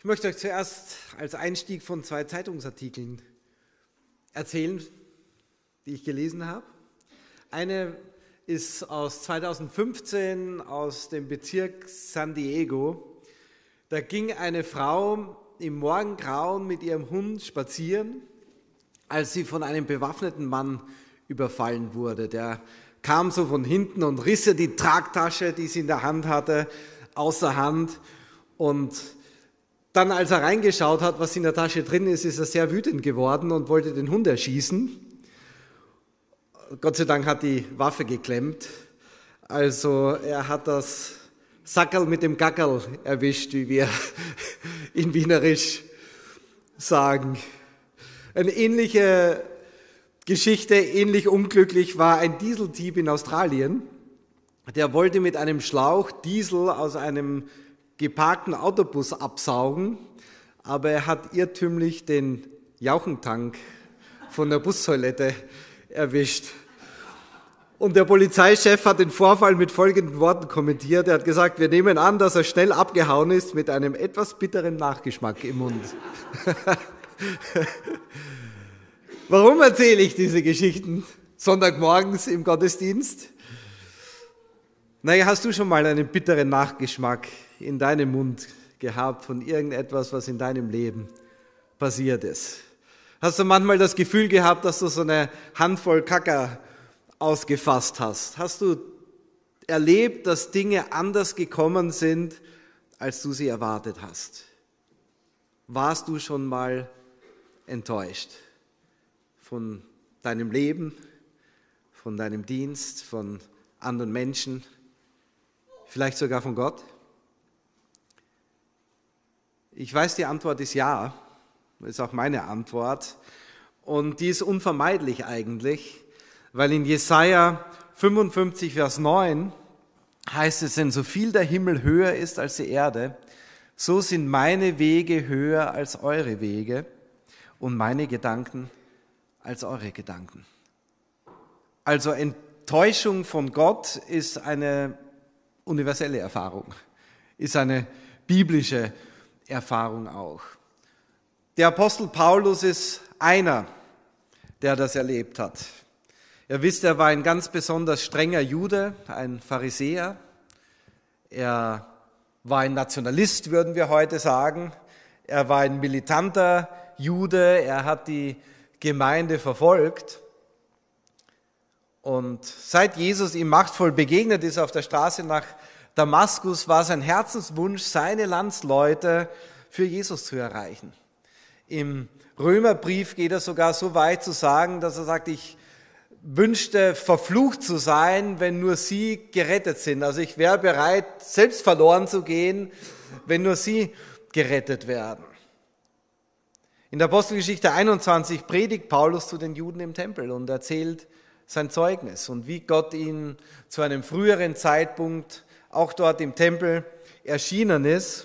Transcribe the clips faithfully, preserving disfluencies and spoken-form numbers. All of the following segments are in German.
Ich möchte euch zuerst als Einstieg von zwei Zeitungsartikeln erzählen, die ich gelesen habe. Eine ist aus zweitausendfünfzehn aus dem Bezirk San Diego. Da ging eine Frau im Morgengrauen mit ihrem Hund spazieren, als sie von einem bewaffneten Mann überfallen wurde. Der kam so von hinten und riss ihr die Tragtasche, die sie in der Hand hatte, außer Hand. Und dann, als er reingeschaut hat, was in der Tasche drin ist, ist er sehr wütend geworden und wollte den Hund erschießen. Gott sei Dank hat die Waffe geklemmt. Also er hat das Sackerl mit dem Gackerl erwischt, wie wir in Wienerisch sagen. Eine ähnliche Geschichte, ähnlich unglücklich, war ein Dieseldieb in Australien. Der wollte mit einem Schlauch Diesel aus einem geparkten Autobus absaugen, aber er hat irrtümlich den Jauchentank von der Bustoilette erwischt. Und der Polizeichef hat den Vorfall mit folgenden Worten kommentiert. Er hat gesagt, wir nehmen an, dass er schnell abgehauen ist mit einem etwas bitteren Nachgeschmack im Mund. Warum erzähle ich diese Geschichten Sonntagmorgens im Gottesdienst? Naja, hast du schon mal einen bitteren Nachgeschmack in deinem Mund gehabt von irgendetwas, was in deinem Leben passiert ist? Hast du manchmal das Gefühl gehabt, dass du so eine Handvoll Kacker ausgefasst hast? Hast du erlebt, dass Dinge anders gekommen sind, als du sie erwartet hast? Warst du schon mal enttäuscht von deinem Leben, von deinem Dienst, von anderen Menschen, vielleicht sogar von Gott? Ich weiß, die Antwort ist ja, das ist auch meine Antwort, und die ist unvermeidlich eigentlich, weil in Jesaja fünfundfünfzig, Vers neun heißt es, denn so viel der Himmel höher ist als die Erde, so sind meine Wege höher als eure Wege und meine Gedanken als eure Gedanken. Also Enttäuschung von Gott ist eine universelle Erfahrung, ist eine biblische Erfahrung auch. Der Apostel Paulus ist einer, der das erlebt hat. Ihr wisst, er war ein ganz besonders strenger Jude, ein Pharisäer. Er war ein Nationalist, würden wir heute sagen. Er war ein militanter Jude, er hat die Gemeinde verfolgt. Und seit Jesus ihm machtvoll begegnet ist auf der Straße nach Damaskus, war sein Herzenswunsch, seine Landsleute für Jesus zu erreichen. Im Römerbrief geht er sogar so weit zu sagen, dass er sagt, ich wünschte, verflucht zu sein, wenn nur sie gerettet sind. Also ich wäre bereit, selbst verloren zu gehen, wenn nur sie gerettet werden. In der Apostelgeschichte einundzwanzig predigt Paulus zu den Juden im Tempel und erzählt sein Zeugnis und wie Gott ihm zu einem früheren Zeitpunkt auch dort im Tempel erschienen ist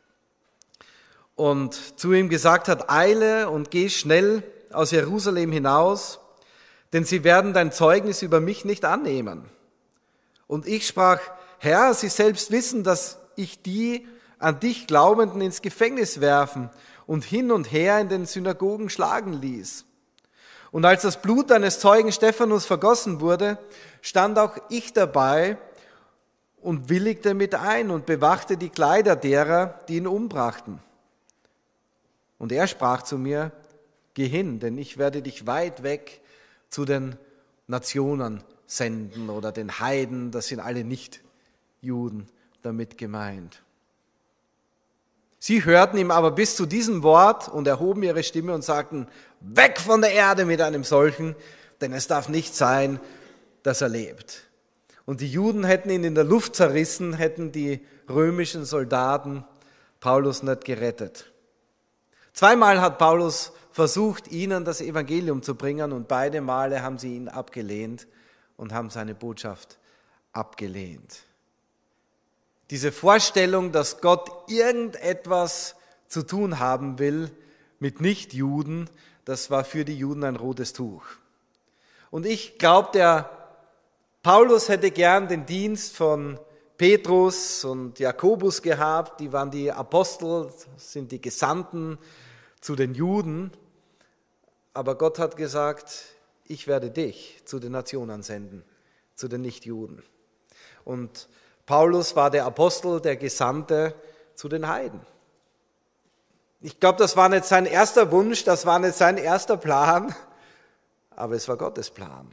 und zu ihm gesagt hat, eile und geh schnell aus Jerusalem hinaus, denn sie werden dein Zeugnis über mich nicht annehmen. Und ich sprach, Herr, sie selbst wissen, dass ich die an dich Glaubenden ins Gefängnis werfen und hin und her in den Synagogen schlagen ließ. Und als das Blut deines Zeugen Stephanus vergossen wurde, stand auch ich dabei und willigte mit ein und bewachte die Kleider derer, die ihn umbrachten. Und er sprach zu mir, geh hin, denn ich werde dich weit weg zu den Nationen senden oder den Heiden, das sind alle Nicht-Juden damit gemeint. Sie hörten ihm aber bis zu diesem Wort und erhoben ihre Stimme und sagten, weg von der Erde mit einem solchen, denn es darf nicht sein, dass er lebt. Und die Juden hätten ihn in der Luft zerrissen, hätten die römischen Soldaten Paulus nicht gerettet. Zweimal hat Paulus versucht, ihnen das Evangelium zu bringen und beide Male haben sie ihn abgelehnt und haben seine Botschaft abgelehnt. Diese Vorstellung, dass Gott irgendetwas zu tun haben will mit Nichtjuden, das war für die Juden ein rotes Tuch. Und ich glaube, der Paulus hätte gern den Dienst von Petrus und Jakobus gehabt, die waren die Apostel, sind die Gesandten zu den Juden. Aber Gott hat gesagt, ich werde dich zu den Nationen senden, zu den Nichtjuden. Und Paulus war der Apostel, der Gesandte zu den Heiden. Ich glaube, das war nicht sein erster Wunsch, das war nicht sein erster Plan, aber es war Gottes Plan.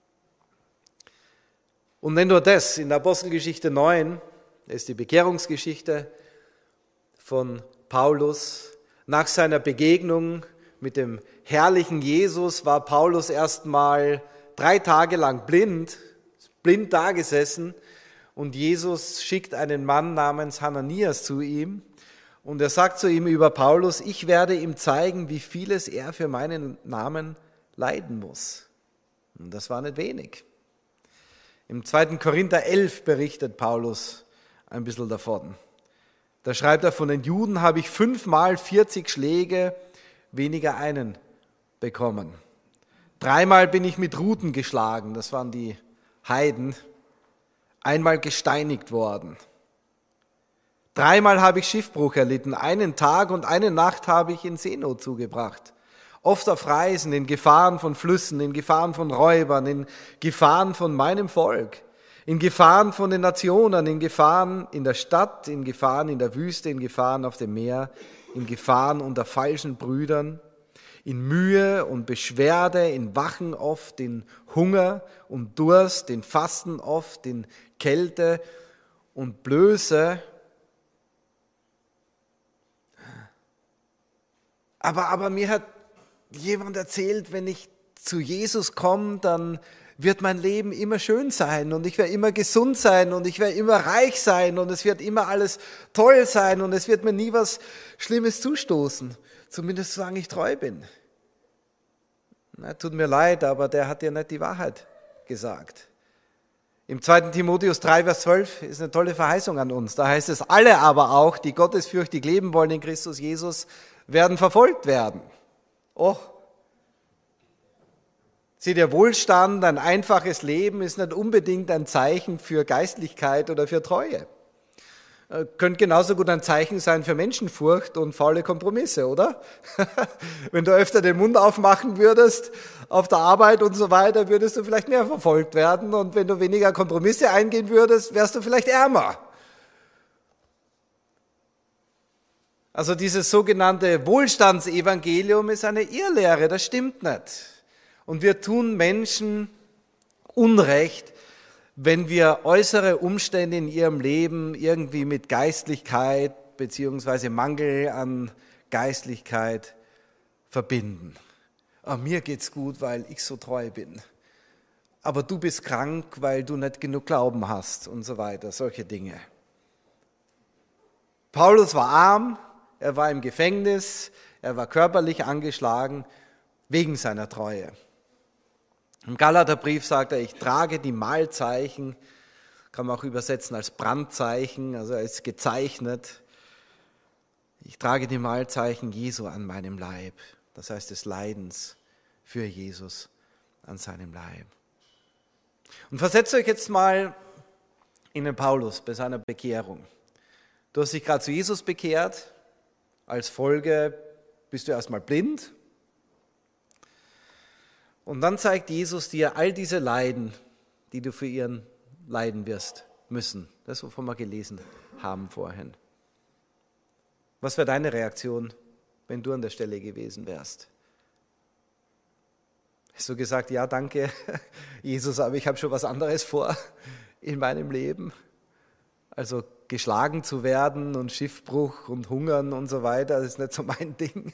Und nicht nur das, in der Apostelgeschichte neun ist die Bekehrungsgeschichte von Paulus. Nach seiner Begegnung mit dem herrlichen Jesus war Paulus erstmal drei Tage lang blind, blind dagesessen, und Jesus schickt einen Mann namens Hananias zu ihm. Und er sagt zu ihm über Paulus, ich werde ihm zeigen, wie vieles er für meinen Namen leiden muss. Und das war nicht wenig. Im zweiten Korinther elf berichtet Paulus ein bisschen davon. Da schreibt er, von den Juden habe ich fünfmal vierzig Schläge, weniger einen bekommen. Dreimal bin ich mit Ruten geschlagen, das waren die Heiden, einmal gesteinigt worden. Dreimal habe ich Schiffbruch erlitten, einen Tag und eine Nacht habe ich in Seenot zugebracht. Oft auf Reisen, in Gefahren von Flüssen, in Gefahren von Räubern, in Gefahren von meinem Volk, in Gefahren von den Nationen, in Gefahren in der Stadt, in Gefahren in der Wüste, in Gefahren auf dem Meer, in Gefahren unter falschen Brüdern, in Mühe und Beschwerde, in Wachen oft, in Hunger und Durst, in Fasten oft, in Kälte und Blöße. Aber, aber mir hat jemand erzählt, wenn ich zu Jesus komme, dann wird mein Leben immer schön sein und ich werde immer gesund sein und ich werde immer reich sein und es wird immer alles toll sein und es wird mir nie was Schlimmes zustoßen, zumindest solange ich treu bin. Na, tut mir leid, aber der hat dir nicht die Wahrheit gesagt. Im zweiten Timotheus drei, Vers zwölf ist eine tolle Verheißung an uns. Da heißt es, alle aber auch, die gottesfürchtig leben wollen in Christus Jesus, werden verfolgt werden. Oh, sieh, der Wohlstand, ein einfaches Leben ist nicht unbedingt ein Zeichen für Geistlichkeit oder für Treue. Könnte genauso gut ein Zeichen sein für Menschenfurcht und faule Kompromisse, oder? Wenn du öfter den Mund aufmachen würdest auf der Arbeit und so weiter, würdest du vielleicht mehr verfolgt werden, und wenn du weniger Kompromisse eingehen würdest, wärst du vielleicht ärmer. Also dieses sogenannte Wohlstandsevangelium ist eine Irrlehre, das stimmt nicht. Und wir tun Menschen Unrecht, wenn wir äußere Umstände in ihrem Leben irgendwie mit Geistlichkeit beziehungsweise Mangel an Geistlichkeit verbinden. Ah, mir geht's gut, weil ich so treu bin. Aber du bist krank, weil du nicht genug Glauben hast und so weiter, solche Dinge. Paulus war arm, er war im Gefängnis, er war körperlich angeschlagen wegen seiner Treue. Im Galaterbrief sagt er, ich trage die Malzeichen, kann man auch übersetzen als Brandzeichen, also als gezeichnet. Ich trage die Malzeichen Jesu an meinem Leib, das heißt des Leidens für Jesus an seinem Leib. Und versetzt euch jetzt mal in den Paulus bei seiner Bekehrung. Du hast dich gerade zu Jesus bekehrt, als Folge bist du erstmal blind. Und dann zeigt Jesus dir all diese Leiden, die du für ihn leiden wirst müssen. Das, wovon wir gelesen haben vorhin. Was wäre deine Reaktion, wenn du an der Stelle gewesen wärst? Hast du gesagt, ja, danke, Jesus, aber ich habe schon was anderes vor in meinem Leben? Also geschlagen zu werden und Schiffbruch und Hungern und so weiter, das ist nicht so mein Ding.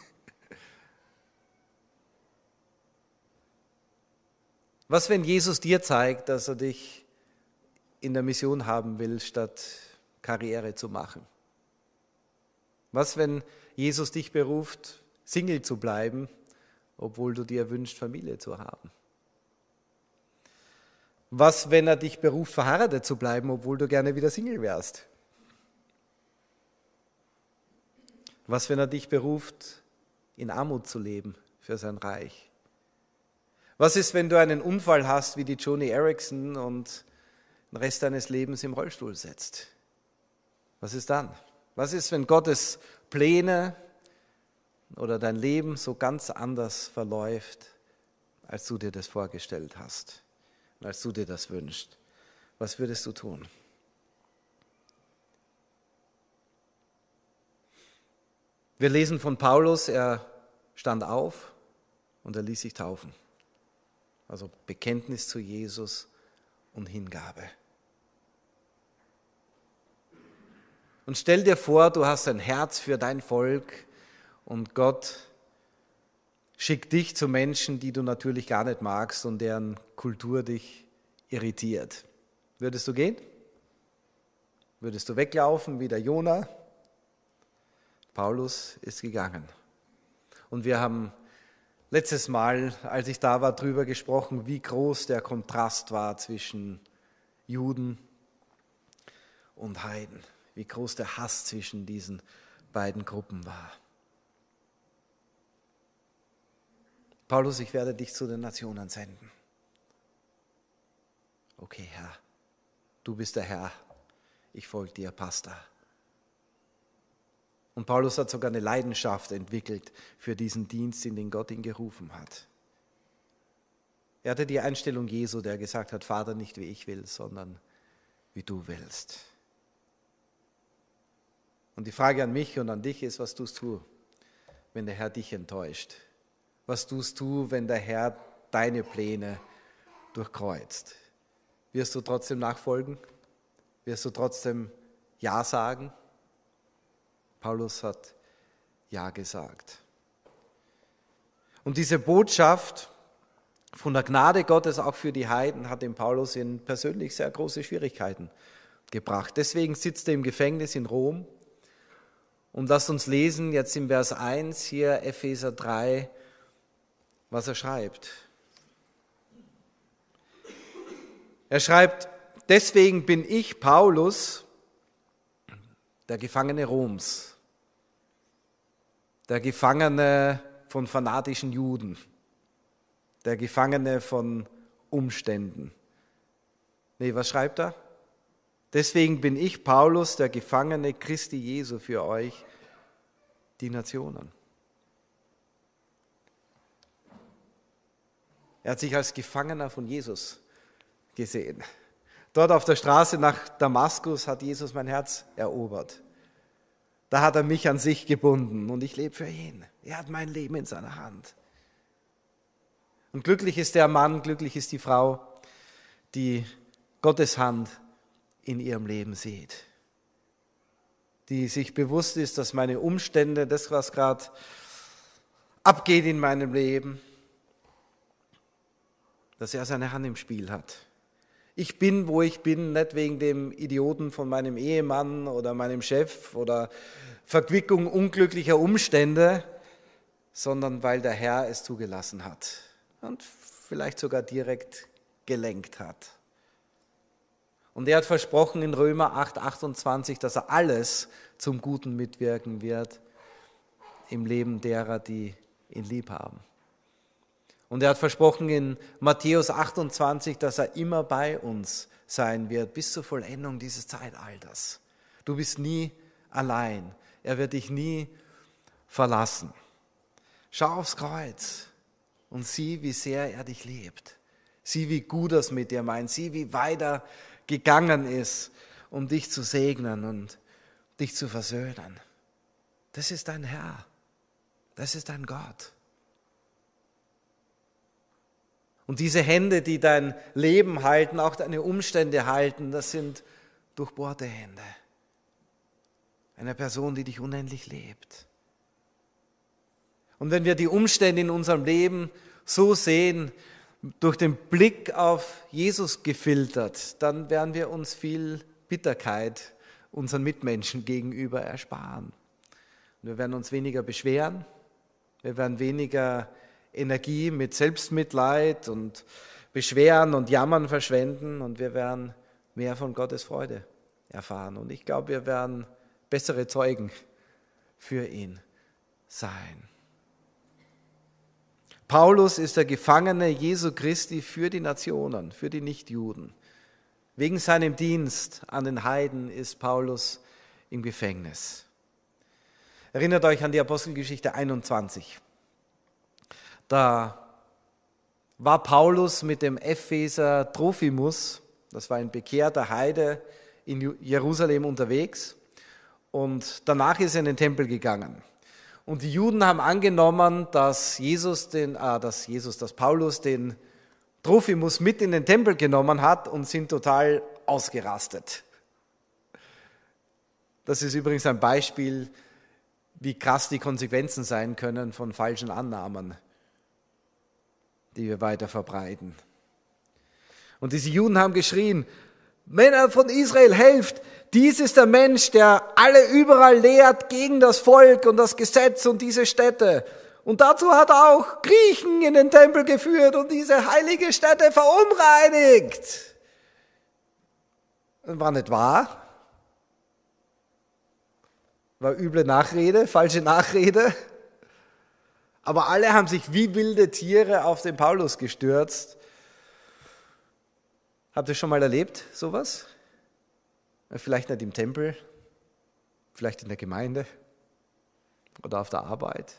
Was, wenn Jesus dir zeigt, dass er dich in der Mission haben will, statt Karriere zu machen? Was, wenn Jesus dich beruft, Single zu bleiben, obwohl du dir wünschst, Familie zu haben? Was, wenn er dich beruft, verheiratet zu bleiben, obwohl du gerne wieder Single wärst? Was, wenn er dich beruft, in Armut zu leben für sein Reich? Was ist, wenn du einen Unfall hast wie die Joni Eareckson und den Rest deines Lebens im Rollstuhl sitzt? Was ist dann? Was ist, wenn Gottes Pläne oder dein Leben so ganz anders verläuft, als du dir das vorgestellt hast und als du dir das wünschst? Was würdest du tun? Wir lesen von Paulus, er stand auf und er ließ sich taufen. Also Bekenntnis zu Jesus und Hingabe. Und stell dir vor, du hast ein Herz für dein Volk und Gott schickt dich zu Menschen, die du natürlich gar nicht magst und deren Kultur dich irritiert. Würdest du gehen? Würdest du weglaufen wie der Jona? Paulus ist gegangen. Und wir haben letztes Mal, als ich da war, darüber gesprochen, wie groß der Kontrast war zwischen Juden und Heiden, wie groß der Hass zwischen diesen beiden Gruppen war. Paulus, ich werde dich zu den Nationen senden. Okay, Herr, du bist der Herr, ich folge dir, Pastor. Und Paulus hat sogar eine Leidenschaft entwickelt für diesen Dienst, in den Gott ihn gerufen hat. Er hatte die Einstellung Jesu, der gesagt hat, Vater, nicht wie ich will, sondern wie du willst. Und die Frage an mich und an dich ist, was tust du, wenn der Herr dich enttäuscht? Was tust du, wenn der Herr deine Pläne durchkreuzt? Wirst du trotzdem nachfolgen? Wirst du trotzdem Ja sagen? Paulus hat Ja gesagt. Und diese Botschaft von der Gnade Gottes auch für die Heiden hat den Paulus in persönlich sehr große Schwierigkeiten gebracht. Deswegen sitzt er im Gefängnis in Rom. Und lasst uns lesen jetzt im Vers eins hier Epheser drei, was er schreibt. Er schreibt, deswegen bin ich, Paulus, der Gefangene Roms, der Gefangene von fanatischen Juden, der Gefangene von Umständen. Nee, was schreibt er? Deswegen bin ich, Paulus, der Gefangene Christi Jesu für euch, die Nationen. Er hat sich als Gefangener von Jesus gesehen. Dort auf der Straße nach Damaskus hat Jesus mein Herz erobert. Da hat er mich an sich gebunden und ich lebe für ihn. Er hat mein Leben in seiner Hand. Und glücklich ist der Mann, glücklich ist die Frau, die Gottes Hand in ihrem Leben sieht. Die sich bewusst ist, dass meine Umstände, das, was gerade abgeht in meinem Leben, dass er seine Hand im Spiel hat. Ich bin, wo ich bin, nicht wegen dem Idioten von meinem Ehemann oder meinem Chef oder Verquickung unglücklicher Umstände, sondern weil der Herr es zugelassen hat und vielleicht sogar direkt gelenkt hat. Und er hat versprochen in Römer acht, achtundzwanzig, dass er alles zum Guten mitwirken wird im Leben derer, die ihn lieb haben. Und er hat versprochen in Matthäus achtundzwanzig, dass er immer bei uns sein wird, bis zur Vollendung dieses Zeitalters. Du bist nie allein. Er wird dich nie verlassen. Schau aufs Kreuz und sieh, wie sehr er dich liebt. Sieh, wie gut er es mit dir meint. Sieh, wie weit er gegangen ist, um dich zu segnen und dich zu versöhnen. Das ist dein Herr. Das ist dein Gott. Und diese Hände, die dein Leben halten, auch deine Umstände halten, das sind durchbohrte Hände. Einer Person, die dich unendlich liebt. Und wenn wir die Umstände in unserem Leben so sehen, durch den Blick auf Jesus gefiltert, dann werden wir uns viel Bitterkeit unseren Mitmenschen gegenüber ersparen. Und wir werden uns weniger beschweren, wir werden weniger Energie mit Selbstmitleid und Beschweren und Jammern verschwenden und wir werden mehr von Gottes Freude erfahren. Und ich glaube, wir werden bessere Zeugen für ihn sein. Paulus ist der Gefangene Jesu Christi für die Nationen, für die Nichtjuden. Wegen seinem Dienst an den Heiden ist Paulus im Gefängnis. Erinnert euch an die Apostelgeschichte einundzwanzig. Da war Paulus mit dem Epheser Trophimus, das war ein bekehrter Heide, in Jerusalem unterwegs und danach ist er in den Tempel gegangen. Und die Juden haben angenommen, dass Jesus, den, äh, dass Jesus, dass Paulus den Trophimus mit in den Tempel genommen hat und sind total ausgerastet. Das ist übrigens ein Beispiel, wie krass die Konsequenzen sein können von falschen Annahmen, die wir weiter verbreiten. Und diese Juden haben geschrien: Männer von Israel, helft! Dies ist der Mensch, der alle überall lehrt gegen das Volk und das Gesetz und diese Städte. Und dazu hat er auch Griechen in den Tempel geführt und diese heilige Stätte verunreinigt. Das war nicht wahr. War üble Nachrede, falsche Nachrede. Aber alle haben sich wie wilde Tiere auf den Paulus gestürzt. Habt ihr schon mal erlebt, sowas? Vielleicht nicht im Tempel, vielleicht in der Gemeinde oder auf der Arbeit.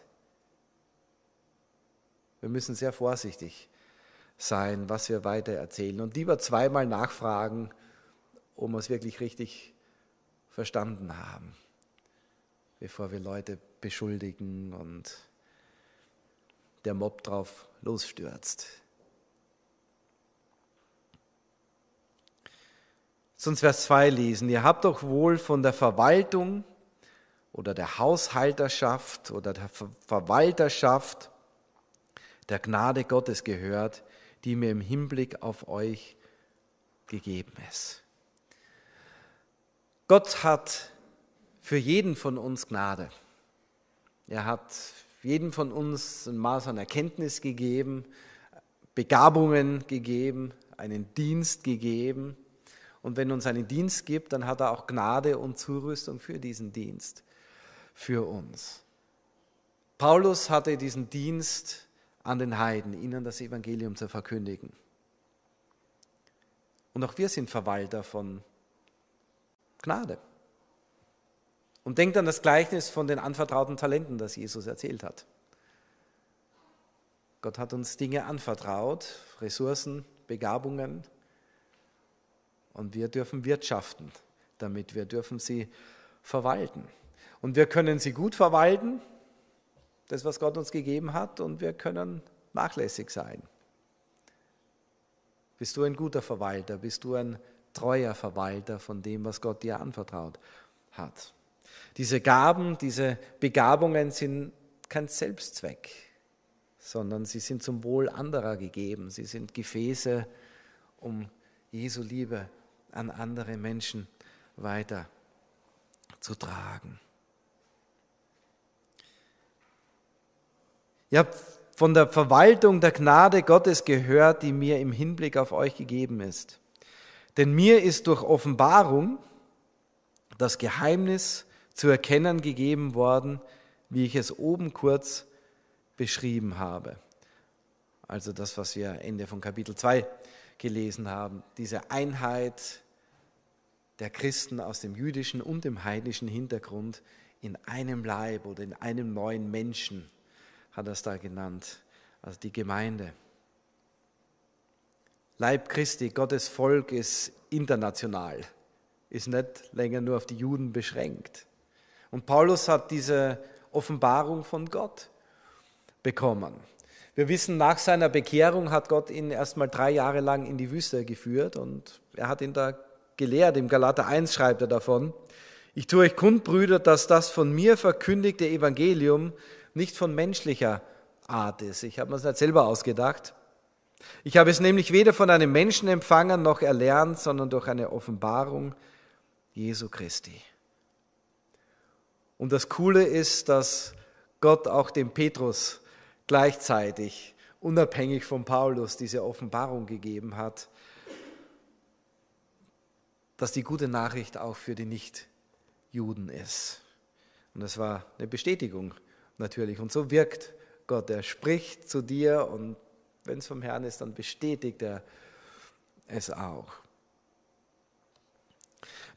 Wir müssen sehr vorsichtig sein, was wir weiter erzählen und lieber zweimal nachfragen, ob wir es wirklich richtig verstanden haben, bevor wir Leute beschuldigen und der Mob drauf losstürzt. Sonst Vers zwei lesen. Ihr habt doch wohl von der Verwaltung oder der Haushalterschaft oder der Ver- Verwalterschaft der Gnade Gottes gehört, die mir im Hinblick auf euch gegeben ist. Gott hat für jeden von uns Gnade. Er hat jedem von uns ein Maß an Erkenntnis gegeben, Begabungen gegeben, einen Dienst gegeben. Und wenn er uns einen Dienst gibt, dann hat er auch Gnade und Zurüstung für diesen Dienst, für uns. Paulus hatte diesen Dienst an den Heiden, ihnen das Evangelium zu verkündigen. Und auch wir sind Verwalter von Gnade. Und denkt an das Gleichnis von den anvertrauten Talenten, das Jesus erzählt hat. Gott hat uns Dinge anvertraut, Ressourcen, Begabungen, und wir dürfen wirtschaften damit, wir dürfen sie verwalten. Und wir können sie gut verwalten, das, was Gott uns gegeben hat, und wir können nachlässig sein. Bist du ein guter Verwalter? Bist du ein treuer Verwalter von dem, was Gott dir anvertraut hat? Diese Gaben, diese Begabungen sind kein Selbstzweck, sondern sie sind zum Wohl anderer gegeben. Sie sind Gefäße, um Jesu Liebe an andere Menschen weiterzutragen. Ihr habt von der Verwaltung der Gnade Gottes gehört, die mir im Hinblick auf euch gegeben ist. Denn mir ist durch Offenbarung das Geheimnis zu erkennen gegeben worden, wie ich es oben kurz beschrieben habe. Also das, was wir Ende von Kapitel zwei gelesen haben, diese Einheit der Christen aus dem jüdischen und dem heidnischen Hintergrund in einem Leib oder in einem neuen Menschen, hat er es da genannt, also die Gemeinde. Leib Christi, Gottes Volk ist international, ist nicht länger nur auf die Juden beschränkt. Und Paulus hat diese Offenbarung von Gott bekommen. Wir wissen, nach seiner Bekehrung hat Gott ihn erstmal drei Jahre lang in die Wüste geführt und er hat ihn da gelehrt. Im Galater eins schreibt er davon: Ich tue euch kund, Brüder, dass das von mir verkündigte Evangelium nicht von menschlicher Art ist. Ich habe mir das nicht selber ausgedacht. Ich habe es nämlich weder von einem Menschen empfangen noch erlernt, sondern durch eine Offenbarung Jesu Christi. Und das Coole ist, dass Gott auch dem Petrus gleichzeitig, unabhängig von Paulus, diese Offenbarung gegeben hat, dass die gute Nachricht auch für die Nichtjuden ist. Und das war eine Bestätigung natürlich. Und so wirkt Gott. Er spricht zu dir und wenn es vom Herrn ist, dann bestätigt er es auch.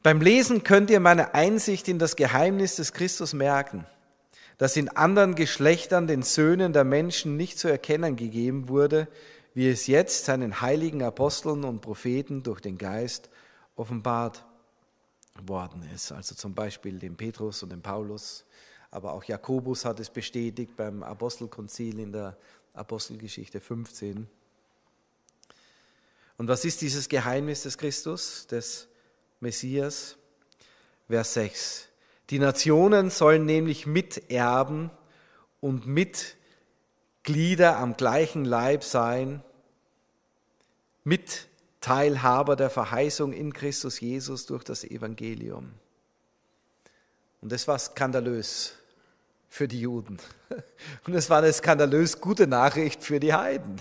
Beim Lesen könnt ihr meine Einsicht in das Geheimnis des Christus merken, das in anderen Geschlechtern den Söhnen der Menschen nicht zu erkennen gegeben wurde, wie es jetzt seinen heiligen Aposteln und Propheten durch den Geist offenbart worden ist. Also zum Beispiel dem Petrus und dem Paulus, aber auch Jakobus hat es bestätigt beim Apostelkonzil in der Apostelgeschichte fünfzehn. Und was ist dieses Geheimnis des Christus, des Messias? Vers sechs. Die Nationen sollen nämlich miterben und Mitglieder am gleichen Leib sein, Mitteilhaber der Verheißung in Christus Jesus durch das Evangelium. Und das war skandalös für die Juden. Und es war eine skandalös gute Nachricht für die Heiden,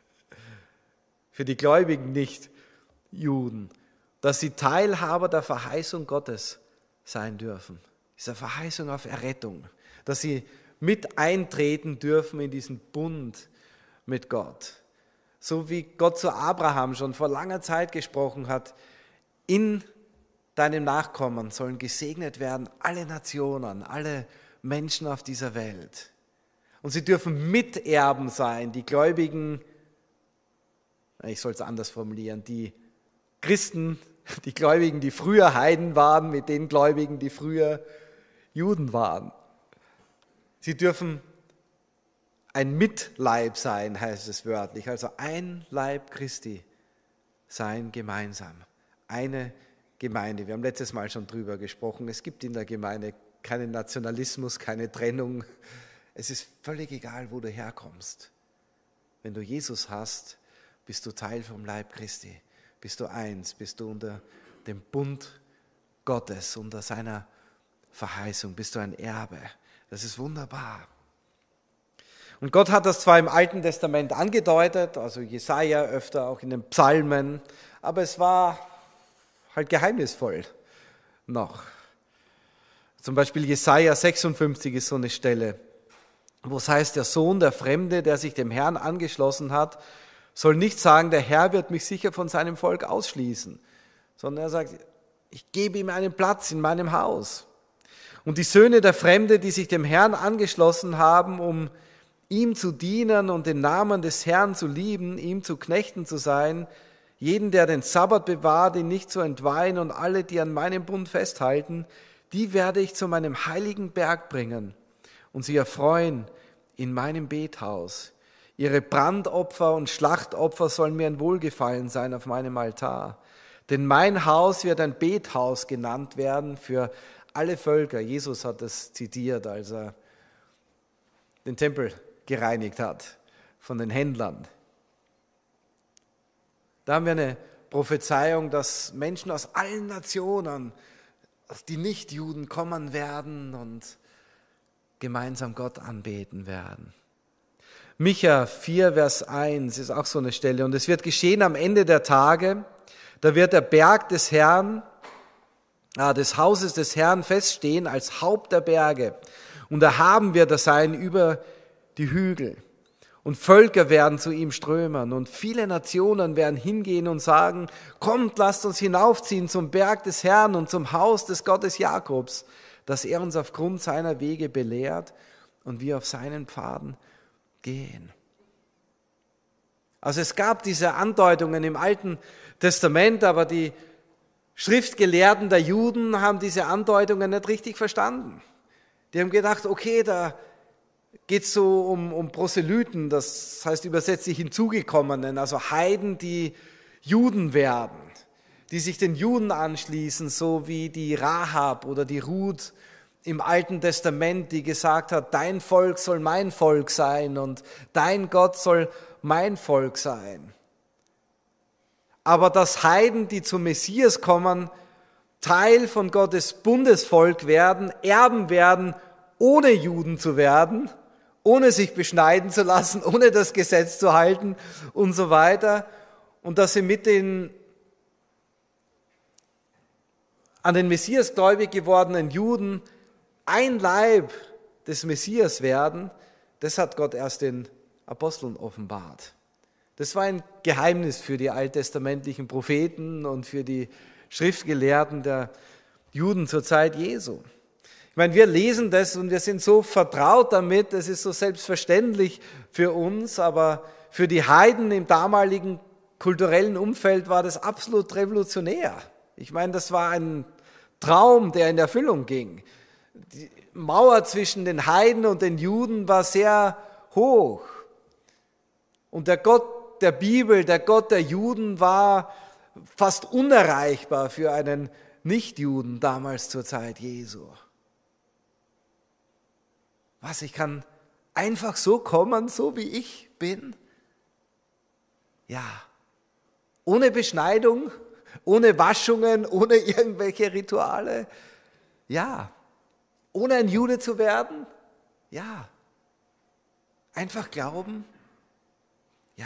für die gläubigen Nicht-Juden, dass sie Teilhaber der Verheißung Gottes sein dürfen, dieser Verheißung auf Errettung, dass sie mit eintreten dürfen in diesen Bund mit Gott. So wie Gott zu Abraham schon vor langer Zeit gesprochen hat, in deinem Nachkommen sollen gesegnet werden alle Nationen, alle Menschen auf dieser Welt. Und sie dürfen Miterben sein, die Gläubigen, ich soll es anders formulieren, die Christen, die Gläubigen, die früher Heiden waren, mit den Gläubigen, die früher Juden waren. Sie dürfen ein Mitleib sein, heißt es wörtlich, also ein Leib Christi sein gemeinsam, eine Gemeinde. Wir haben letztes Mal schon drüber gesprochen, es gibt in der Gemeinde keinen Nationalismus, keine Trennung. Es ist völlig egal, wo du herkommst. Wenn du Jesus hast, bist du Teil vom Leib Christi, bist du eins, bist du unter dem Bund Gottes, unter seiner Verheißung, bist du ein Erbe. Das ist wunderbar. Und Gott hat das zwar im Alten Testament angedeutet, also Jesaja öfter, auch in den Psalmen, aber es war halt geheimnisvoll noch. Zum Beispiel Jesaja sechsundfünfzig ist so eine Stelle, wo es heißt, der Sohn, der Fremde, der sich dem Herrn angeschlossen hat, soll nicht sagen, der Herr wird mich sicher von seinem Volk ausschließen, sondern er sagt, ich gebe ihm einen Platz in meinem Haus. Und die Söhne der Fremde, die sich dem Herrn angeschlossen haben, um ihm zu dienen und den Namen des Herrn zu lieben, ihm zu Knechten zu sein, jeden, der den Sabbat bewahrt, ihn nicht zu entweihen und alle, die an meinem Bund festhalten, die werde ich zu meinem heiligen Berg bringen und sie erfreuen in meinem Bethaus. Ihre Brandopfer und Schlachtopfer sollen mir ein Wohlgefallen sein auf meinem Altar. Denn mein Haus wird ein Bethaus genannt werden für alle Völker. Jesus hat das zitiert, als er den Tempel gereinigt hat von den Händlern. Da haben wir eine Prophezeiung, dass Menschen aus allen Nationen, die Nichtjuden, kommen werden und gemeinsam Gott anbeten werden. Micha vier, Vers eins ist auch so eine Stelle. Und es wird geschehen am Ende der Tage, da wird der Berg des Herrn, ah, des Hauses des Herrn feststehen als Haupt der Berge. Und erhaben wird er sein über die Hügel. Und Völker werden zu ihm strömen und viele Nationen werden hingehen und sagen, kommt, lasst uns hinaufziehen zum Berg des Herrn und zum Haus des Gottes Jakobs, dass er uns aufgrund seiner Wege belehrt und wir auf seinen Pfaden gehen. Also es gab diese Andeutungen im Alten Testament, aber die Schriftgelehrten der Juden haben diese Andeutungen nicht richtig verstanden. Die haben gedacht, okay, da geht es so um, um Proselyten, das heißt übersetzlich Hinzugekommenen, also Heiden, die Juden werden, die sich den Juden anschließen, so wie die Rahab oder die Ruth im Alten Testament, die gesagt hat, dein Volk soll mein Volk sein und dein Gott soll mein Volk sein. Aber dass Heiden, die zum Messias kommen, Teil von Gottes Bundesvolk werden, Erben werden, ohne Juden zu werden, ohne sich beschneiden zu lassen, ohne das Gesetz zu halten und so weiter. Und dass sie mit den an den Messias gläubig gewordenen Juden ein Leib des Messias werden, das hat Gott erst den Aposteln offenbart. Das war ein Geheimnis für die alttestamentlichen Propheten und für die Schriftgelehrten der Juden zur Zeit Jesu. Ich meine, wir lesen das und wir sind so vertraut damit, es ist so selbstverständlich für uns, aber für die Heiden im damaligen kulturellen Umfeld war das absolut revolutionär. Ich meine, das war ein Traum, der in Erfüllung ging. Die Mauer zwischen den Heiden und den Juden war sehr hoch. Und der Gott der Bibel, der Gott der Juden war fast unerreichbar für einen Nichtjuden damals zur Zeit Jesu. Was, ich kann einfach so kommen, so wie ich bin? Ja, ohne Beschneidung, ohne Waschungen, ohne irgendwelche Rituale? Ja. Ohne ein Jude zu werden? Ja. Einfach glauben? Ja.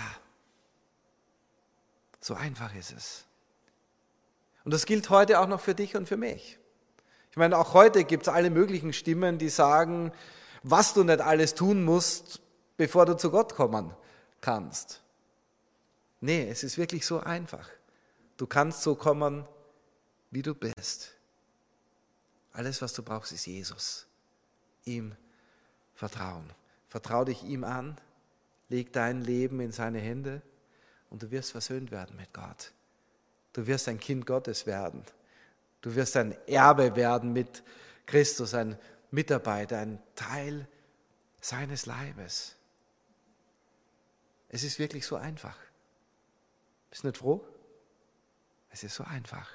So einfach ist es. Und das gilt heute auch noch für dich und für mich. Ich meine, auch heute gibt es alle möglichen Stimmen, die sagen, was du nicht alles tun musst, bevor du zu Gott kommen kannst. Nee, es ist wirklich so einfach. Du kannst so kommen, wie du bist. Alles, was du brauchst, ist Jesus. Ihm vertrauen. Vertrau dich ihm an, leg dein Leben in seine Hände und du wirst versöhnt werden mit Gott. Du wirst ein Kind Gottes werden. Du wirst ein Erbe werden mit Christus, ein Mitarbeiter, ein Teil seines Leibes. Es ist wirklich so einfach. Bist du nicht froh? Es ist so einfach.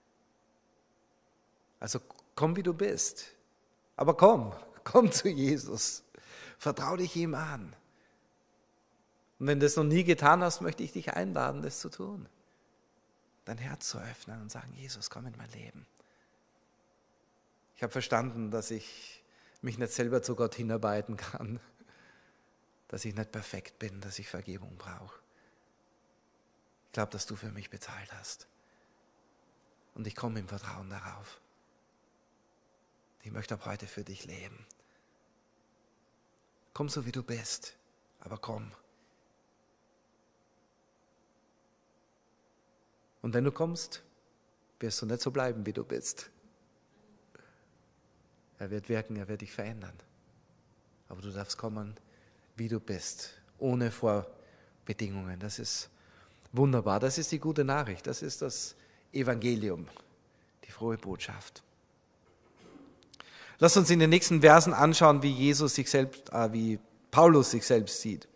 Also komm, wie du bist. Aber komm, komm zu Jesus. Vertrau dich ihm an. Und wenn du das noch nie getan hast, möchte ich dich einladen, das zu tun. Dein Herz zu öffnen und sagen, Jesus, komm in mein Leben. Ich habe verstanden, dass ich mich nicht selber zu Gott hinarbeiten kann, dass ich nicht perfekt bin, dass ich Vergebung brauche. Ich glaube, dass du für mich bezahlt hast. Und ich komme im Vertrauen darauf. Ich möchte ab heute für dich leben. Komm so, wie du bist, aber komm. Und wenn du kommst, wirst du nicht so bleiben, wie du bist. Er wird wirken, er wird dich verändern. Aber du darfst kommen, wie du bist, ohne Vorbedingungen. Das ist wunderbar, das ist die gute Nachricht, das ist das Evangelium, die frohe Botschaft. Lass uns in den nächsten Versen anschauen, wie Jesus sich selbst, äh, wie Paulus sich selbst sieht.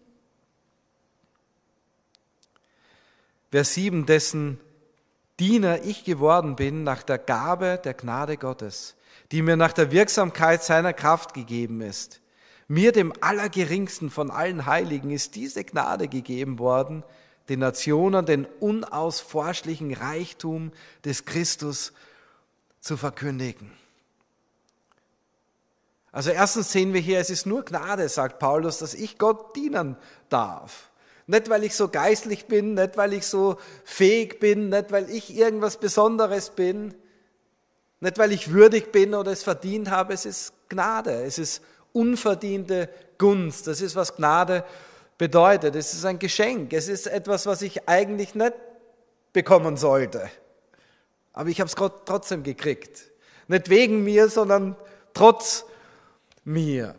Vers sieben, dessen Diener ich geworden bin nach der Gabe der Gnade Gottes, die mir nach der Wirksamkeit seiner Kraft gegeben ist. Mir, dem Allergeringsten von allen Heiligen, ist diese Gnade gegeben worden, den Nationen den unausforschlichen Reichtum des Christus zu verkündigen. Also erstens sehen wir hier, es ist nur Gnade, sagt Paulus, dass ich Gott dienen darf. Nicht, weil ich so geistlich bin, nicht, weil ich so fähig bin, nicht, weil ich irgendwas Besonderes bin, nicht, weil ich würdig bin oder es verdient habe. Es ist Gnade, es ist unverdiente Gunst. Das ist, was Gnade bedeutet. Es ist ein Geschenk. Es ist etwas, was ich eigentlich nicht bekommen sollte. Aber ich habe es trotzdem gekriegt. Nicht wegen mir, sondern trotz mir.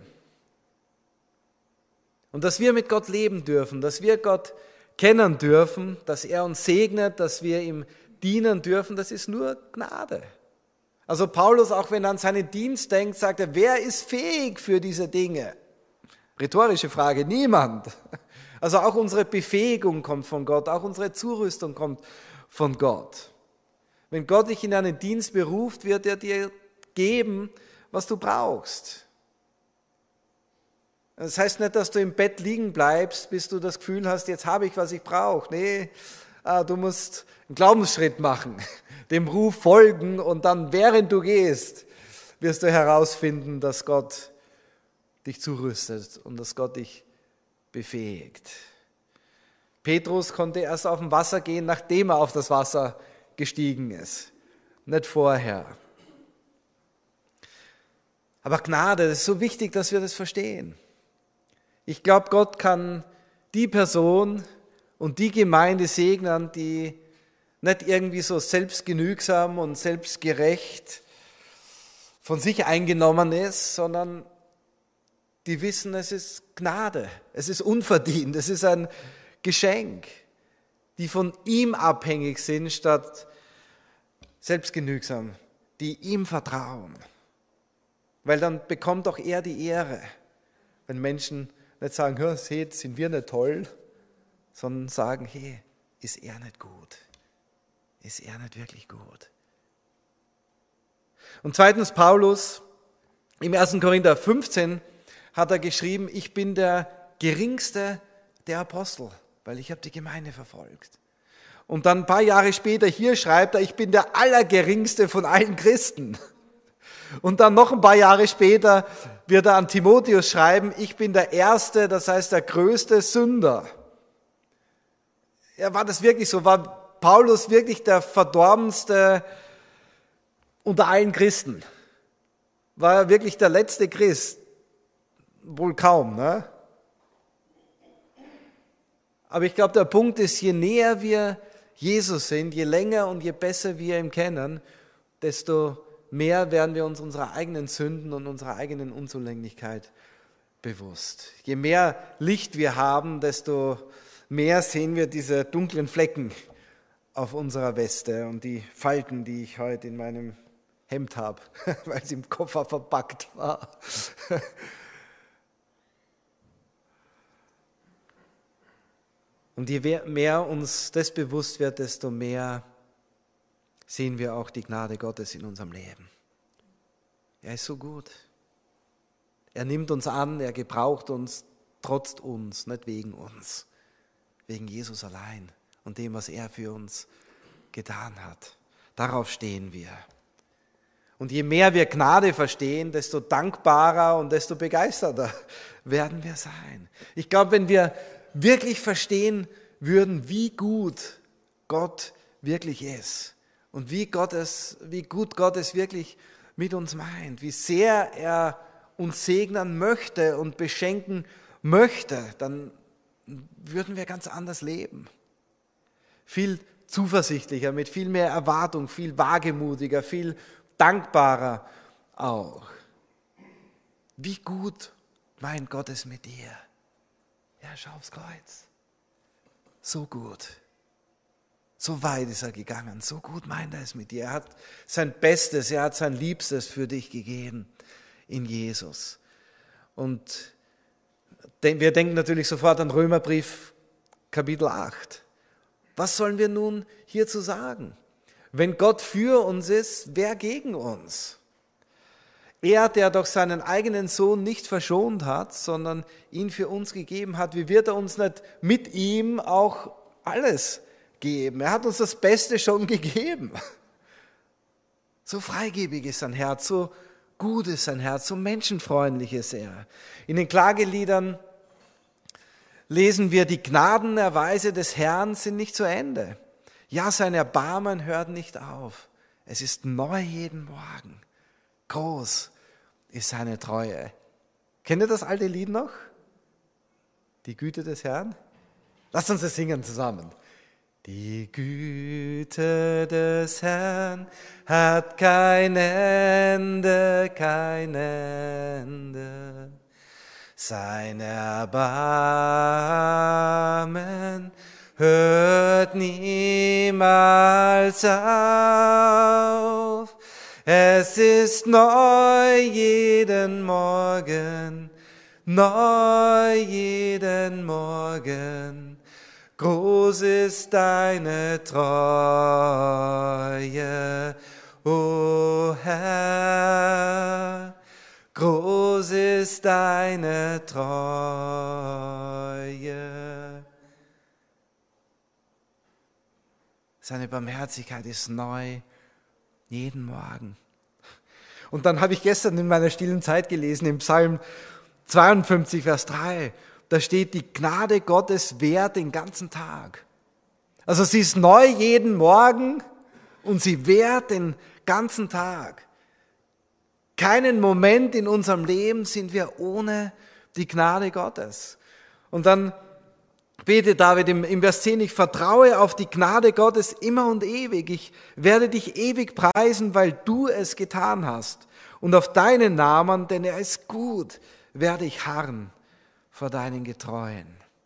Und dass wir mit Gott leben dürfen, dass wir Gott kennen dürfen, dass er uns segnet, dass wir ihm dienen dürfen, das ist nur Gnade. Also Paulus, auch wenn er an seinen Dienst denkt, sagt er, wer ist fähig für diese Dinge? Rhetorische Frage, niemand. Also auch unsere Befähigung kommt von Gott, auch unsere Zurüstung kommt von Gott. Wenn Gott dich in einen Dienst beruft, wird er dir geben, was du brauchst. Das heißt nicht, dass du im Bett liegen bleibst, bis du das Gefühl hast, jetzt habe ich, was ich brauche. Nee, du musst einen Glaubensschritt machen, dem Ruf folgen und dann, während du gehst, wirst du herausfinden, dass Gott dich zurüstet und dass Gott dich befähigt. Petrus konnte erst auf dem Wasser gehen, nachdem er auf das Wasser gestiegen ist, nicht vorher. Aber Gnade, das ist so wichtig, dass wir das verstehen. Ich glaube, Gott kann die Person und die Gemeinde segnen, die nicht irgendwie so selbstgenügsam und selbstgerecht von sich eingenommen ist, sondern die wissen, es ist Gnade, es ist unverdient, es ist ein Geschenk, die von ihm abhängig sind, statt selbstgenügsam, die ihm vertrauen. Weil dann bekommt auch er die Ehre, wenn Menschen nicht sagen, hör, seht, sind wir nicht toll, sondern sagen, hey, ist er nicht gut? Ist er nicht wirklich gut? Und zweitens, Paulus, im ersten Korinther fünfzehn hat er geschrieben, ich bin der geringste der Apostel, weil ich habe die Gemeinde verfolgt. Und dann ein paar Jahre später hier schreibt er, ich bin der allergeringste von allen Christen. Und dann noch ein paar Jahre später wird er an Timotheus schreiben, ich bin der erste, das heißt der größte Sünder. Ja, war das wirklich so? War Paulus wirklich der verdorbenste unter allen Christen? War er wirklich der letzte Christ? Wohl kaum, ne? Aber ich glaube, der Punkt ist, je näher wir Jesus sind, je länger und je besser wir ihn kennen, desto mehr werden wir uns unserer eigenen Sünden und unserer eigenen Unzulänglichkeit bewusst. Je mehr Licht wir haben, desto mehr sehen wir diese dunklen Flecken auf unserer Weste und die Falten, die ich heute in meinem Hemd habe, weil sie im Koffer verpackt war. Und je mehr uns das bewusst wird, desto mehr sehen wir auch die Gnade Gottes in unserem Leben. Er ist so gut. Er nimmt uns an, er gebraucht uns trotz uns, nicht wegen uns. Wegen Jesus allein und dem, was er für uns getan hat. Darauf stehen wir. Und je mehr wir Gnade verstehen, desto dankbarer und desto begeisterter werden wir sein. Ich glaube, wenn wir wirklich verstehen würden, wie gut Gott wirklich ist und wie, Gott es, wie gut Gott es wirklich mit uns meint, wie sehr er uns segnen möchte und beschenken möchte, dann würden wir ganz anders leben. Viel zuversichtlicher, mit viel mehr Erwartung, viel wagemutiger, viel dankbarer auch. Wie gut meint Gott es mit dir? Ja, schau aufs Kreuz. So gut. So weit ist er gegangen. So gut meint er es mit dir. Er hat sein Bestes, er hat sein Liebstes für dich gegeben in Jesus. Und wir denken natürlich sofort an Römerbrief Kapitel acht. Was sollen wir nun hierzu sagen? Wenn Gott für uns ist, wer gegen uns? Er, der doch seinen eigenen Sohn nicht verschont hat, sondern ihn für uns gegeben hat, wie wird er uns nicht mit ihm auch alles geben? Er hat uns das Beste schon gegeben. So freigebig ist sein Herz, so gut ist sein Herz, so menschenfreundlich ist er. In den Klageliedern lesen wir, die Gnadenerweise des Herrn sind nicht zu Ende. Ja, sein Erbarmen hört nicht auf. Es ist neu jeden Morgen. Groß ist seine Treue. Kennt ihr das alte Lied noch? Die Güte des Herrn? Lasst uns das singen zusammen. Die Güte des Herrn hat kein Ende, kein Ende. Sein Erbarmen hört niemals auf. Es ist neu jeden Morgen, neu jeden Morgen. Groß ist deine Treue, o Herr. Groß ist deine Treue. Seine Barmherzigkeit ist neu jeden Morgen. Und dann habe ich gestern in meiner stillen Zeit gelesen, im Psalm zweiundfünfzig, Vers drei, da steht, die Gnade Gottes währt den ganzen Tag. Also sie ist neu jeden Morgen und sie währt den ganzen Tag. Keinen Moment in unserem Leben sind wir ohne die Gnade Gottes. Und dann Bete David im, im Vers zehn, ich vertraue auf die Gnade Gottes immer und ewig. Ich werde dich ewig preisen, weil du es getan hast. Und auf deinen Namen, denn er ist gut, werde ich harren vor deinen Getreuen.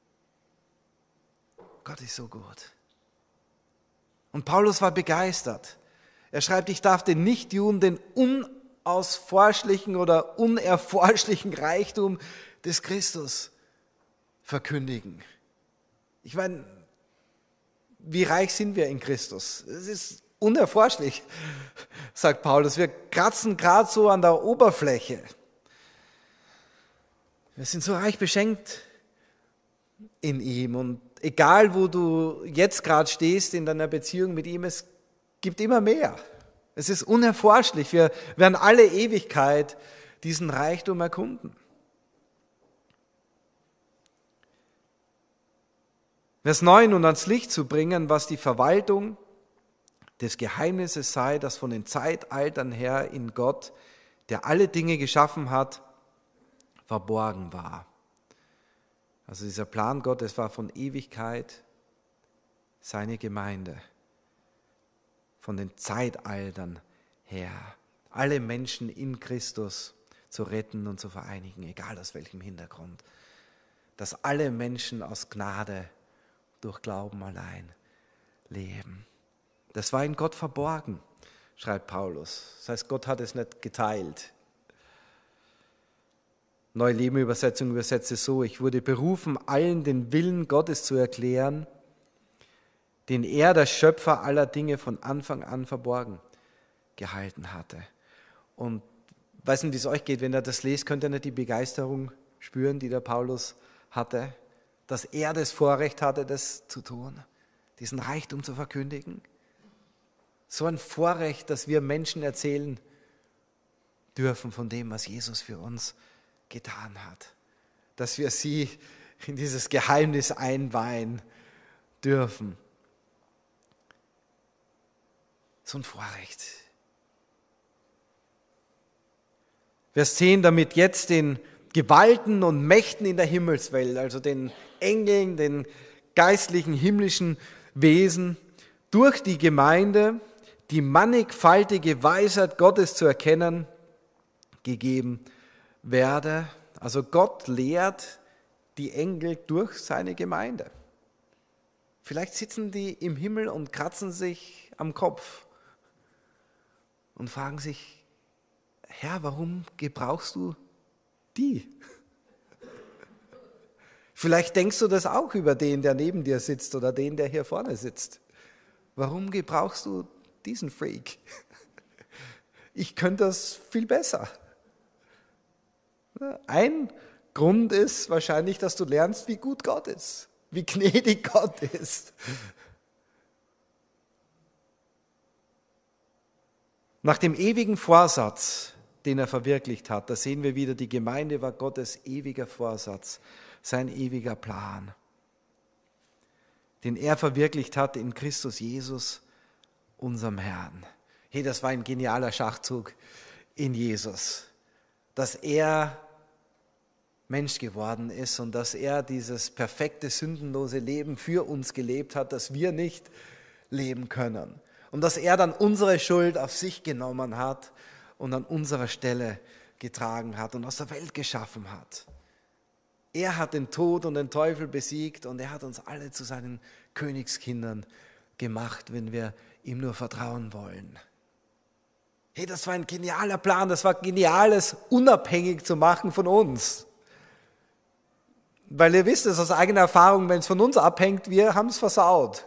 Gott ist so gut. Und Paulus war begeistert. Er schreibt, ich darf den Nichtjuden den unausforschlichen oder unerforschlichen Reichtum des Christus verkündigen. Ich meine, wie reich sind wir in Christus? Es ist unerforschlich, sagt Paulus. Wir kratzen gerade so an der Oberfläche. Wir sind so reich beschenkt in ihm. Und egal, wo du jetzt gerade stehst in deiner Beziehung mit ihm, es gibt immer mehr. Es ist unerforschlich. Wir werden alle Ewigkeit diesen Reichtum erkunden. Vers neun, und ans Licht zu bringen, was die Verwaltung des Geheimnisses sei, das von den Zeitaltern her in Gott, der alle Dinge geschaffen hat, verborgen war. Also dieser Plan Gottes war von Ewigkeit seine Gemeinde, von den Zeitaltern her, alle Menschen in Christus zu retten und zu vereinigen, egal aus welchem Hintergrund, dass alle Menschen aus Gnade durch Glauben allein leben. Das war in Gott verborgen, schreibt Paulus. Das heißt, Gott hat es nicht geteilt. Neue Leben-Übersetzung übersetzt es so: Ich wurde berufen, allen den Willen Gottes zu erklären, den er, der Schöpfer aller Dinge, von Anfang an verborgen gehalten hatte. Und ich weiß nicht, wie es euch geht, wenn ihr das lest, könnt ihr nicht die Begeisterung spüren, die der Paulus hatte, dass er das Vorrecht hatte, das zu tun, diesen Reichtum zu verkündigen. So ein Vorrecht, dass wir Menschen erzählen dürfen von dem, was Jesus für uns getan hat. Dass wir sie in dieses Geheimnis einweihen dürfen. So ein Vorrecht. Vers zehn, damit jetzt den Gewalten und Mächten in der Himmelswelt, also den Engeln, den geistlichen, himmlischen Wesen, durch die Gemeinde die mannigfaltige Weisheit Gottes zu erkennen, gegeben werde. Also Gott lehrt die Engel durch seine Gemeinde. Vielleicht sitzen die im Himmel und kratzen sich am Kopf und fragen sich, Herr, warum gebrauchst du die? Vielleicht denkst du das auch über den, der neben dir sitzt oder den, der hier vorne sitzt. Warum gebrauchst du diesen Freak? Ich könnte das viel besser. Ein Grund ist wahrscheinlich, dass du lernst, wie gut Gott ist, wie gnädig Gott ist. Nach dem ewigen Vorsatz, den er verwirklicht hat, da sehen wir wieder, die Gemeinde war Gottes ewiger Vorsatz, sein ewiger Plan, den er verwirklicht hat in Christus Jesus, unserem Herrn. Hey, das war ein genialer Schachzug in Jesus, dass er Mensch geworden ist und dass er dieses perfekte, sündenlose Leben für uns gelebt hat, das wir nicht leben können. Und dass er dann unsere Schuld auf sich genommen hat und an unserer Stelle getragen hat und aus der Welt geschaffen hat. Er hat den Tod und den Teufel besiegt und er hat uns alle zu seinen Königskindern gemacht, wenn wir ihm nur vertrauen wollen. Hey, das war ein genialer Plan, das war genial, es unabhängig zu machen von uns. Weil ihr wisst es aus eigener Erfahrung, wenn es von uns abhängt, wir haben es versaut.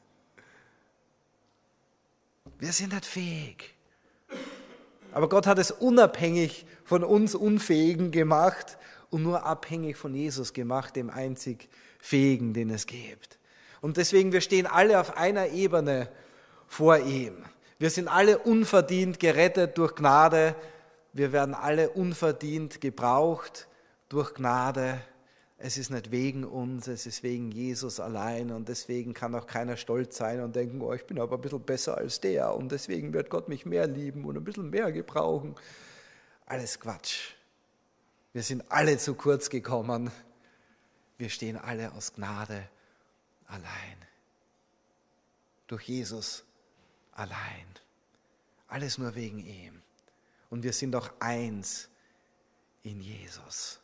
Wir sind nicht fähig. Aber Gott hat es unabhängig von uns Unfähigen gemacht und nur abhängig von Jesus gemacht, dem einzig Fähigen, den es gibt. Und deswegen, wir stehen alle auf einer Ebene vor ihm. Wir sind alle unverdient gerettet durch Gnade. Wir werden alle unverdient gebraucht durch Gnade. Es ist nicht wegen uns, es ist wegen Jesus allein und deswegen kann auch keiner stolz sein und denken, oh, ich bin aber ein bisschen besser als der und deswegen wird Gott mich mehr lieben und ein bisschen mehr gebrauchen. Alles Quatsch. Wir sind alle zu kurz gekommen. Wir stehen alle aus Gnade allein. Durch Jesus allein. Alles nur wegen ihm. Und wir sind doch eins in Jesus.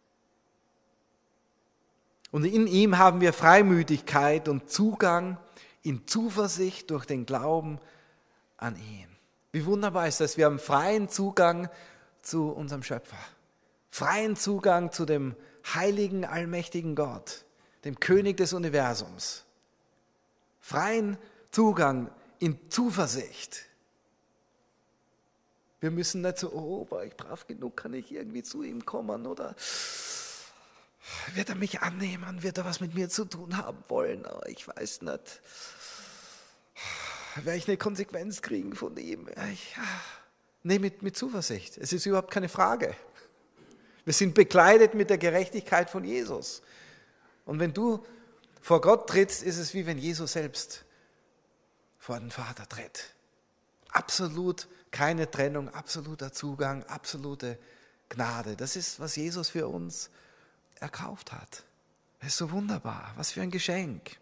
Und in ihm haben wir Freimütigkeit und Zugang in Zuversicht durch den Glauben an ihn. Wie wunderbar ist das, wir haben freien Zugang zu unserem Schöpfer. Freien Zugang zu dem heiligen, allmächtigen Gott, dem König des Universums. Freien Zugang in Zuversicht. Wir müssen nicht so, oh, war ich brav genug, kann ich irgendwie zu ihm kommen oder wird er mich annehmen, wird er was mit mir zu tun haben wollen, oh, ich weiß nicht. Werde ich eine Konsequenz kriegen von ihm? Ich, nee, mit, mit Zuversicht. Es ist überhaupt keine Frage. Wir sind bekleidet mit der Gerechtigkeit von Jesus. Und wenn du vor Gott trittst, ist es wie wenn Jesus selbst vor den Vater tritt. Absolut keine Trennung, absoluter Zugang, absolute Gnade. Das ist, was Jesus für uns erkauft hat. Das ist so wunderbar. Was für ein Geschenk.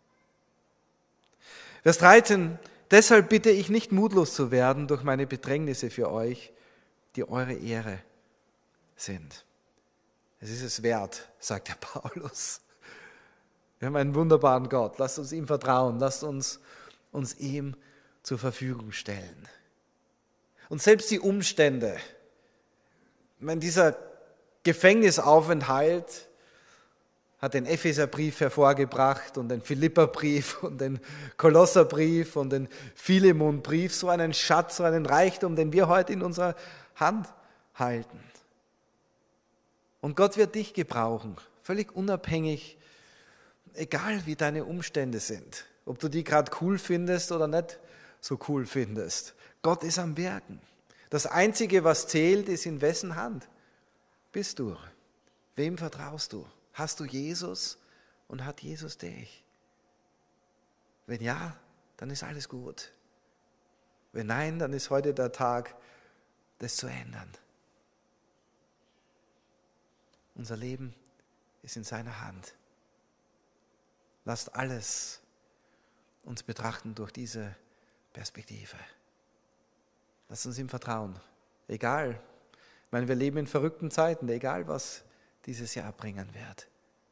Vers dreizehn. Deshalb bitte ich nicht mutlos zu werden durch meine Bedrängnisse für euch, die eure Ehre sind. Es ist es wert, sagt der Paulus. Wir haben einen wunderbaren Gott. Lasst uns ihm vertrauen. Lasst uns uns ihm zur Verfügung stellen. Und selbst die Umstände, ich meine, dieser Gefängnisaufenthalt hat den Epheserbrief hervorgebracht und den Philipperbrief und den Kolosserbrief und den Philemonbrief, so einen Schatz, so einen Reichtum, den wir heute in unserer Hand halten. Und Gott wird dich gebrauchen, völlig unabhängig, egal wie deine Umstände sind, ob du die gerade cool findest oder nicht so cool findest. Gott ist am Wirken. Das Einzige, was zählt, ist, in wessen Hand bist du? Wem vertraust du? Hast du Jesus und hat Jesus dich? Wenn ja, dann ist alles gut. Wenn nein, dann ist heute der Tag, das zu ändern. Unser Leben ist in seiner Hand. Lasst alles uns betrachten durch diese Perspektive. Lasst uns ihm vertrauen. Egal, ich meine, wir leben in verrückten Zeiten, egal was dieses Jahr bringen wird.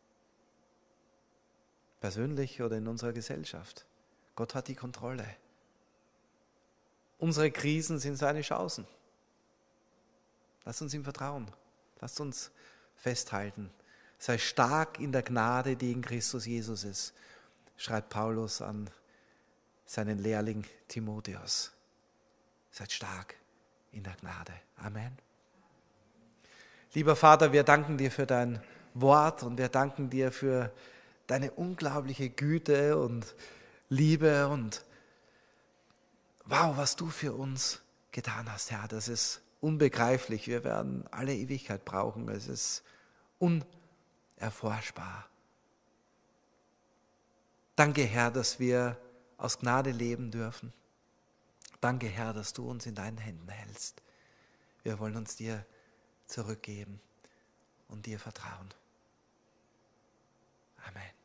Persönlich oder in unserer Gesellschaft. Gott hat die Kontrolle. Unsere Krisen sind seine Chancen. Lasst uns ihm vertrauen. Lasst uns festhalten. Sei stark in der Gnade, die in Christus Jesus ist, schreibt Paulus an seinen Lehrling Timotheus. Seid stark in der Gnade. Amen. Lieber Vater, wir danken dir für dein Wort und wir danken dir für deine unglaubliche Güte und Liebe und wow, was du für uns getan hast, Herr. Das ist unbegreiflich. Wir werden alle Ewigkeit brauchen. Es ist unerforschbar. Danke, Herr, dass wir aus Gnade leben dürfen. Danke, Herr, dass du uns in deinen Händen hältst. Wir wollen uns dir zurückgeben und dir vertrauen. Amen.